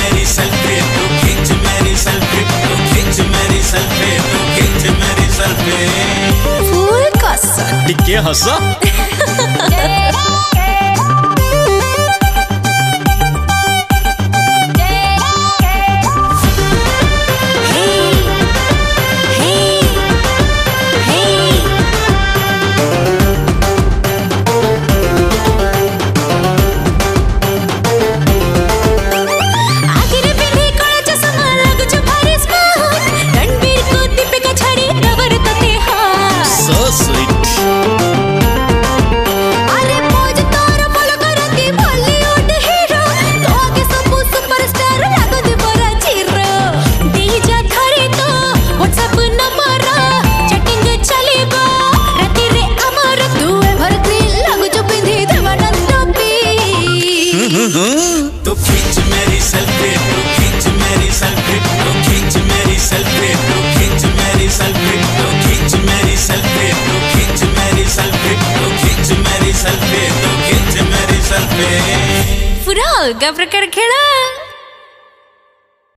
मेरी सेल्फी, तू खींच मेरी सेल्फी, तू खींच मेरी सेल्फी, तू खींच मेरी सेल्फी। फूल कसा टिके हंसा तू खींच मेरी सेल्फी, तू खींच मेरी सेल्फी, तू खींच मेरी सेल्फी, तू खींच मेरी सेल्फी, तू खींच मेरी सेल्फी, तू खींच मेरी सेल्फी, तू खींच मेरी सेल्फी, तू खींच मेरी सेल्फी। पुरा प्रकार खेळा।